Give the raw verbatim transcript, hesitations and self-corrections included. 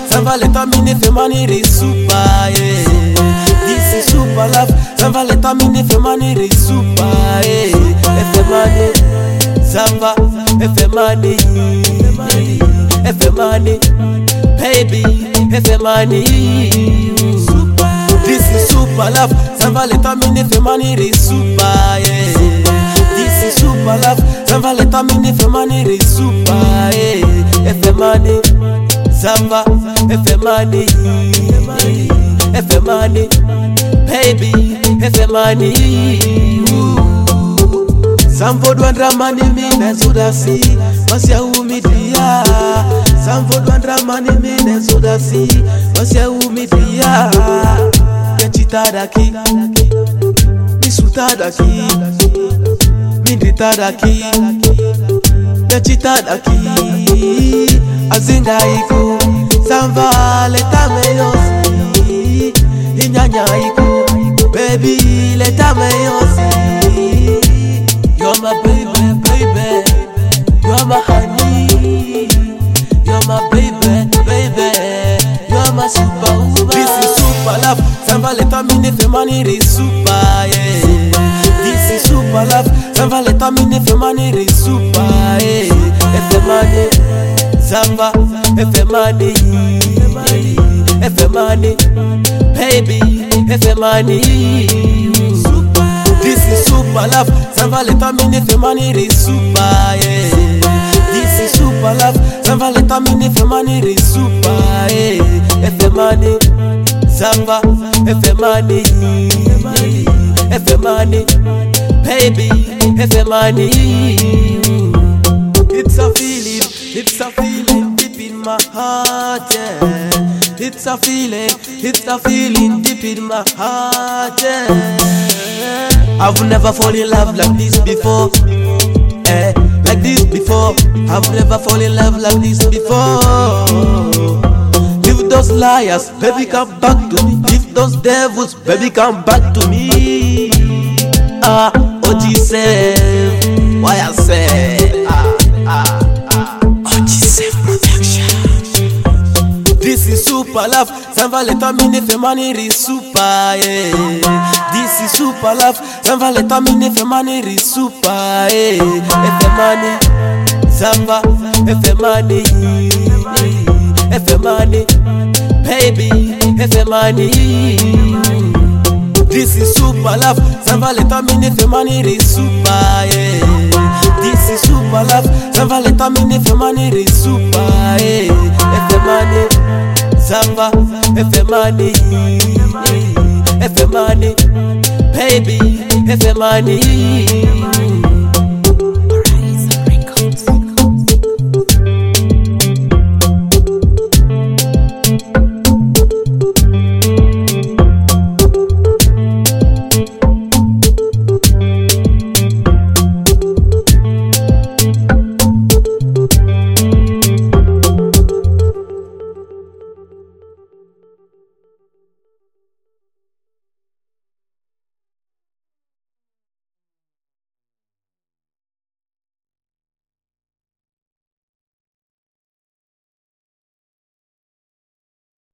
ça va l'étaminer, fait manier super, yeah. This is super love, ça va l'étaminer, fait manier super, yeah. Elle fait manier, ça va, elle fait manier, elle fait manier, baby, elle fait manier. This is super love, ça va l'étaminer, fait manier super, yeah. This is super love, ça va l'étaminer, fait manier super, yeah. Elle fait manier, ça va, elle fait manier, elle fait manier, baby, elle fait manier. Samvodwa ndramani mine sudasi, masya umidia. Samvodwa ndramani mine sudasi, masya umidia. Yachitadaki, misutadaki, minditadaki. Yachitadaki, azingaiku, samva letameyosi. Inyanyaiku, baby letameyosi. You're my baby, baby. You're my honey. You're my baby, baby. You're my super uber. This is super love. Ça va l'étaminer, fait manier super, yeah. This is super love. Ça va l'étaminer, fait manier super, yeah. Elle fait manier, ça va, elle fait manier, elle fait manier, baby, elle fait manier. This is super love, ça va l'étaminer, fait manier super, yeah. This is super love, ça va l'étaminer, fait manier super, yeah. Elle fait manier, ça va, elle fait manier, elle fait manier, baby, elle fait manier. It's a feeling, it's a feeling deep in my heart, yeah. It's a feeling, it's a feeling deep in my heart, yeah. I've never fallen in love like this before, eh, like this before. I've never fallen in love like this before. Leave those liars, baby, come back to me. Leave those devils, baby, come back to me. Ah, O G Self, why I say, ah, ah, ah. O G Self Production. This is super love, ça va l'étaminer, fait manier super, yeah. This is super love, ça va l'étaminer, fait manier super, yeah. Elle fait manier, ça va, elle fait manier, elle fait manier, baby, elle fait manier. This is super love, ça va l'étaminer, fait manier super, yeah. This is super love, ça va l'étaminer, fait manier super, yeah. Elle fait manier, ça va, elle fait manier, elle fait manier, baby, elle fait manier.